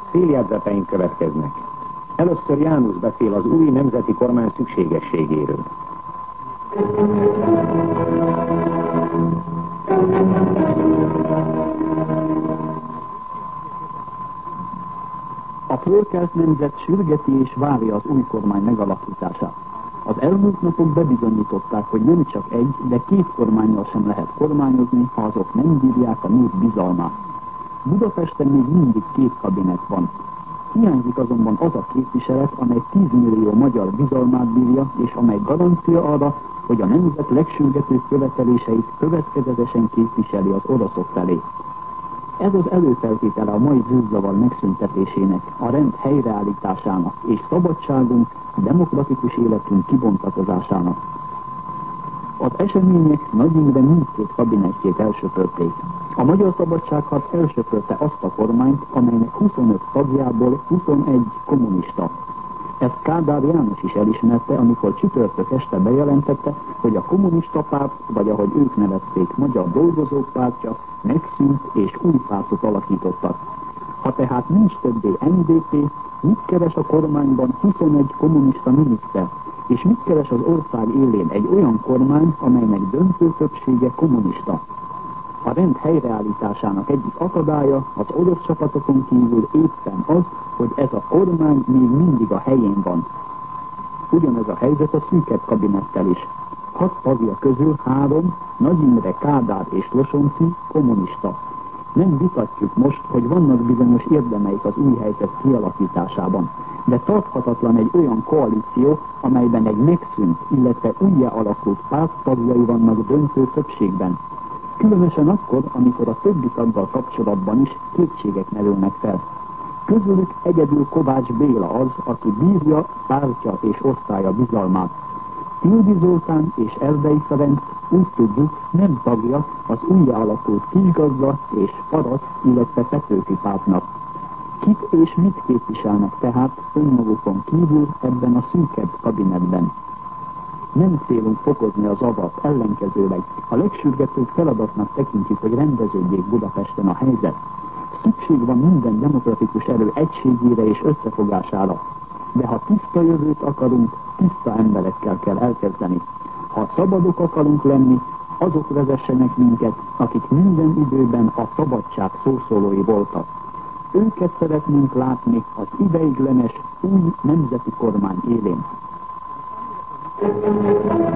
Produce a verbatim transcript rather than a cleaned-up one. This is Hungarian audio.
Céljegyzeteink következnek. Először János beszél az új nemzeti kormány szükségességéről. A fölkelt nemzet sürgeti és várja az új kormány megalakítását. Az elmúlt napok bebizonyították, hogy nem csak egy, de két kormánnyal sem lehet kormányozni, ha azok nem bírják a nép bizalmát. Budapesten még mindig két kabinet van. Hiányzik azonban az a képviselet, amely tíz millió magyar bizalmát bírja, és amely garancia arra, hogy a nemzet legsürgetőbb követeléseit következetesen képviseli az oroszok felé. Ez az előfeltétele a mai zűrzavar megszüntetésének, a rend helyreállításának és szabadságunk, demokratikus életünk kibontakozásának. Az események Nagy Imre mindkét kabinettjét elsöpörték. A Magyar Szabadságharc elsöpörte azt a kormányt, amelynek huszonöt tagjából huszonegy kommunista. Ezt Kádár János is elismerte, amikor csütörtök este bejelentette, hogy a kommunista párt, vagy ahogy ők nevezték, Magyar Dolgozók Pártja megszűnt és új pártot alakítottak. Ha tehát nincs többé en dé pé, mit keres a kormányban huszonegy kommunista miniszter, és mit keres az ország élén egy olyan kormány, amelynek döntő többsége kommunista? A rend helyreállításának egyik akadálya az orosz csapatokon kívül éppen az, hogy ez a kormány még mindig a helyén van. Ugyanez a helyzet a szűkebb kabinettel is. Hat tagja közül három, Nagy Imre, Kádár és Losonczy kommunista. Nem vitatjuk most, hogy vannak bizonyos érdemeik az új helyzet kialakításában, de tarthatatlan egy olyan koalíció, amelyben egy megszűnt, illetve újjá alakult párt tagjai vannak döntő többségben. Különösen akkor, amikor a többi taggal kapcsolatban is kétségek merülnek fel. Közülük egyedül Kovács Béla az, aki bírja pártja és osztálya bizalmát. Tildy Zoltán és Erdei Ferenc, úgy tudjuk, nem tagja az újjá alakult Kisgazda és Parasz, illetve Petőfi pártnak. Kit és mit képviselnek tehát önmagukon kívül ebben a szűkebb kabinetben? Nem célunk fokozni a zavart, ellenkezőleg a legsürgetőbb feladatnak tekintjük, hogy rendeződjék Budapesten a helyzet. Szükség van minden demokratikus erő egységére és összefogására. De ha tiszta jövőt akarunk, tiszta emberekkel kell elkezdeni. Ha szabadok akarunk lenni, azok vezessenek minket, akik minden időben a szabadság szószólói voltak. Őket szeretnénk látni az ideiglenes új nemzeti kormány élén. Thank you.